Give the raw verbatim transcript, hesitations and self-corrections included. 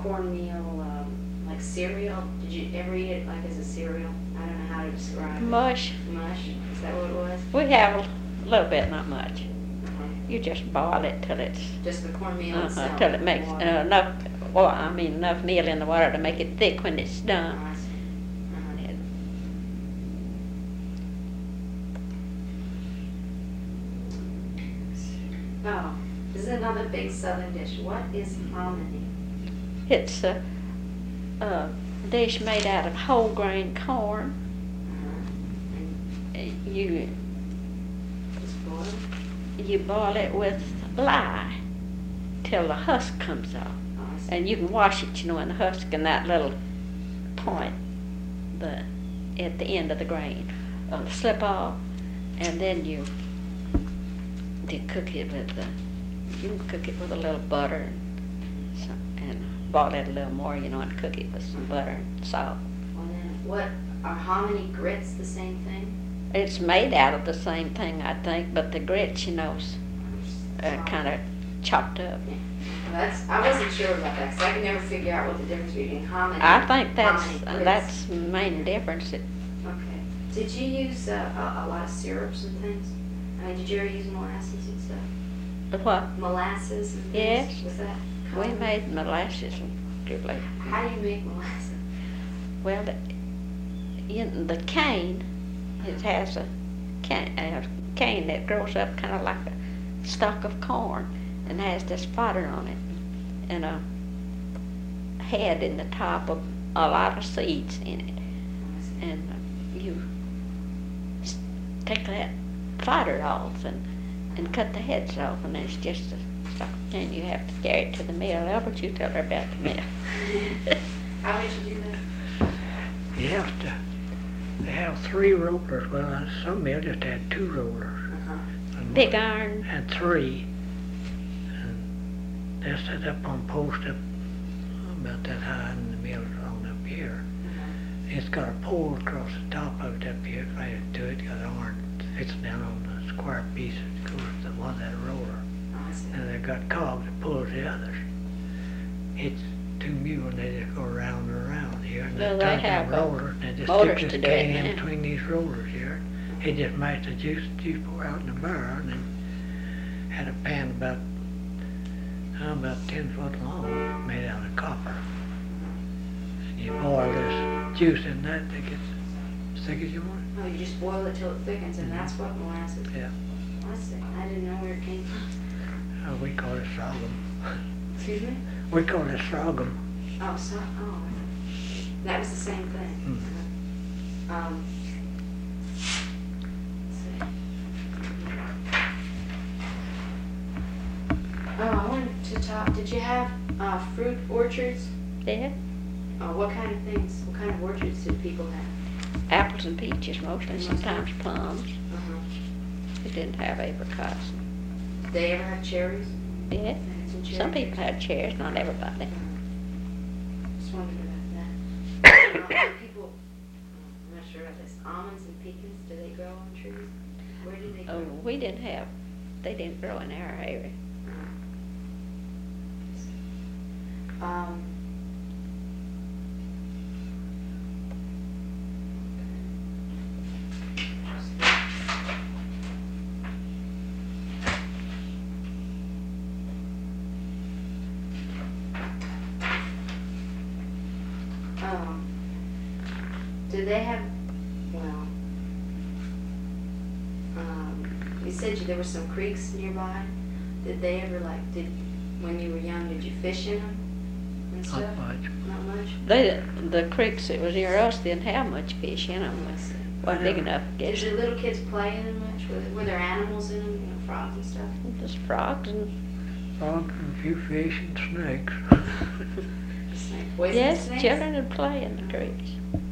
cornmeal, um, like cereal? Did you ever eat it like as a cereal? I don't know how to describe Mush. it. Mush? Is that what it was? We have a little bit, not much. Uh-huh. You just boil it till it's... Just the cornmeal uh-huh, itself? till it makes uh, enough, well, I mean enough meal in the water to make it thick when it's Oh, done. I see. Uh-huh. Oh, this is another big southern dish. What is hominy? It's a, a dish made out of whole grain corn. Uh-huh. And You just boil it? you boil it with lye till the husk comes off. Oh, I see. And you can wash it, you know, in the husk and that little point, the at the end of the grain, will slip off, and then you you cook it with the you can cook it with a little butter and, some, and boil it a little more, you know, and cook it with some butter and salt. Well, then, what are hominy grits the same thing? It's made out of the same thing, I think, but the grits, you know, are kind of chopped up. Yeah. Well, that's, I wasn't sure about that, because I could never figure out what the difference between hominy I think that's hominy grits. that's the main difference. It, Okay. Did you use uh, a, a lot of syrups and things? I mean, did you ever use molasses and stuff? what? Molasses and things? Yes. Was that We common? made molasses and good like. How do you make molasses? Well, the, in the cane, it has a cane, a cane that grows up kind of like a stalk of corn and has this fodder on it and a head in the top of a lot of seeds in it. And uh, you s- take that fodder off and, and cut the heads off, and it's just a stalk of cane. You have to carry it to the mill. Albert, you tell her about the mill. How would you do that? You have to, they have three rollers. Well, uh, some mill just had two rollers. Uh-huh. And Big one iron. had three. And they're set up on posts up about that high, and the mill's on up here. Uh-huh. It's got a pole across the top of it up here, right to it, got an iron fits down on the square piece that goes to one of that roller. Oh, I see. And they've got cogs that pulls the others. It's two mules, and they just go around and around here, and Well, they they turn that have, uh, roller, and they just motors stick to this do it cane in now. between these rollers here. It just makes the juice, juice pour out in the barrel, and then had a pan about, uh, about ten foot long, made out of copper. And you boil this juice in that, it gets as thick as you want it. Oh, you just boil it till it thickens, and that's what molasses is? Yeah. I see. I didn't know where it came from. Uh, we call it sorghum. Excuse me? We call it sorghum. Oh, so, oh, that was the same thing. Hmm. Um, let's see. Oh, I wanted to talk, did you have, uh, fruit orchards? Yeah. Oh, what kind of things, what kind of orchards did people have? Apples and peaches mostly, sometimes plums. Uh-huh. We didn't have apricots. Did they ever have cherries? Yeah. They had some cherry Some trees? people had cherries, not everybody. Just wondered about that. Uh, do people, I'm not sure about this, almonds and pecans, do they grow on trees? Where do they Oh, grow? we didn't have, they didn't grow in our area. Um, um, do they have, well, um, you said you- there were some creeks nearby. Did they ever like, did, when you were young, did you fish in them and stuff? Not much. Not much? They, the creeks that was near us didn't have much fish in them. I see. Wasn't big enough to Did get your little kids play in them much? Were, were there animals in them, you know, frogs and stuff? just frogs and, Frogs and a few fish and snakes. Snake, poisonous yes, snakes? children would play in the creeks.